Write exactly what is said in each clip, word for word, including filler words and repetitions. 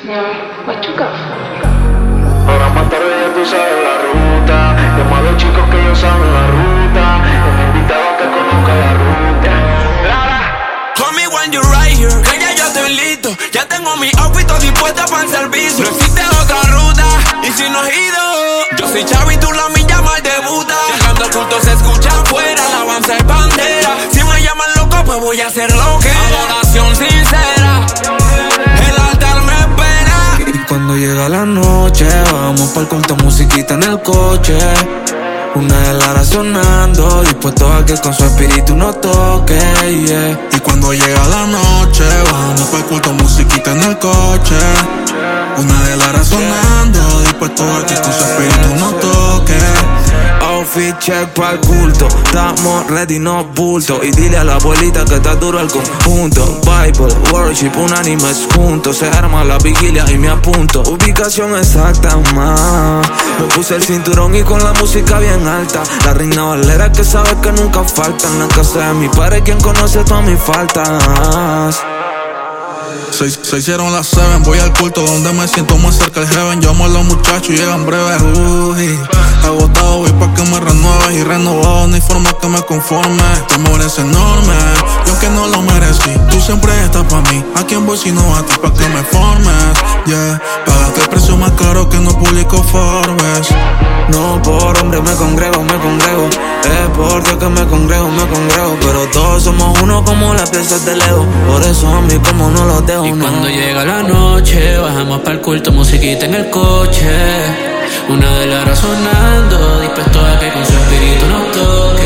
Yeah, what you got? Ahora más tarde ya tú sabes la ruta. Llama a los chicos que ellos saben la ruta. He invitado a que conozca la ruta. Call me when you're right here, que ya yo estoy listo. Ya tengo mi outfit dispuesta para el servicio. No existe otra ruta, y si no he ido, yo soy Chavi, tú la mi llama de buta. Llegando al culto se escucha afuera, alabanza y bandera. Si me llaman loco, pues voy a hacer lo que adoración sincera. El altar me espera. Y cuando llega la noche, vamos pa'l culto, musiquita en el coche. Una de Lara sonando, dispuesto a que con su espíritu nos toque, yeah. Y cuando llega la noche, vamos pa'l culto, musiquita en el coche. Una de Lara sonando, dispuesto a que con su espíritu nos toque. Outfit check pa'l culto, estamos ready, no bulto. Y dile a la abuelita que está duro el conjunto. Bible, worship, unánimes juntos. Se arma la vigilia y me apunto. Ubicación exacta, más. Me puse el cinturón y con la música bien alta. La reina Valera que sabe que nunca falta. En la casa de mi padre, quien conoce todas mis faltas. Se, se hicieron las seven, voy al culto donde me siento más cerca del heaven. Llamo a los muchachos y llegan breves. Uy, agotado voy pa' que me renueves. Y renovado, no hay forma que me conforme. Tu amor es enorme, y aunque no lo merecí, tú siempre estás pa' mí. ¿A quién voy si no a ti pa' que me formes? Yeah, pagaste el precio más caro que no publicó Forbes. No por hombre me congrego, me congrego. Es por Dios que me congrego, me congrego. Pero todos somos uno como las piezas de Lego. Por eso a mí como no los dejo. Y no. cuando llega la noche, bajamos pa'l culto, musiquita en el coche. Una de Lara sonando, dispuesto a que con su espíritu nos toque.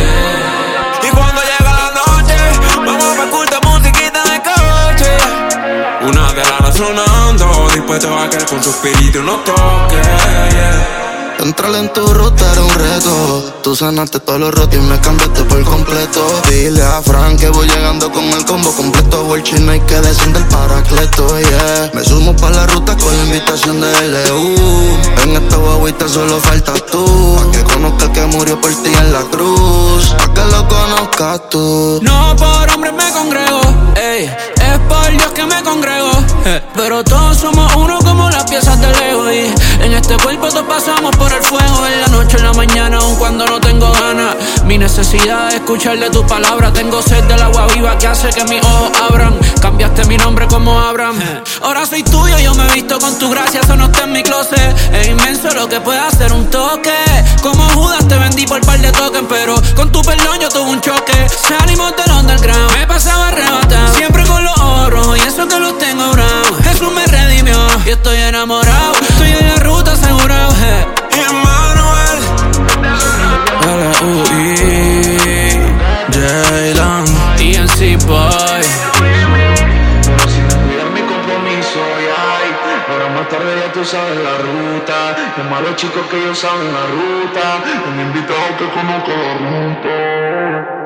Y cuando llega la noche, vamos pa'l culto, musiquita en el coche. Una de Lara sonando, dispuesto a que con su espíritu nos toque, yeah. Entrar en tu ruta era un reto. Tú sanaste todos los rotos y me cambiaste por completo. Dile a Frank que voy llegando con el combo completo. World no hay que descender el paracleto, yeah. Me sumo pa' la ruta con la invitación de L U. En esta guaguita solo faltas tú. Pa' que conozca el que murió por ti en la cruz. Pa' que lo conozcas tú. No por hombre me congrego, ey, es por Dios que me congrego, eh. Pero todos somos uno como las piezas de Lego. Y en este cuerpo todos pasamos por el fuego. En la noche, en la mañana, aun cuando no tengo ganas. Mi necesidad es escuchar de tu palabra. Tengo sed del agua viva que hace que mis ojos abran. Cambiaste mi nombre como Abraham. Ahora soy tuyo, yo me he visto con tu gracia. Eso no está en mi closet. Es inmenso lo que puede hacer un toque. Como Judas te vendí por par de tokens, pero con tu perdón yo tuve un choque. Salimos del underground, me pasaba arrebatado. Siempre con los ojos rojos y eso que los tengo brown. Jesús me redimió y estoy enamorado. Estoy en la ruta asegurado, eh. Emmanuel L U I Jaylan E N C Boy. Pero sin descuidar mi compromiso, ay. Ahora más tarde ya tú sabes la ruta. Llama a los chicos que ellos saben la ruta. Un invitado que conozca la ruta.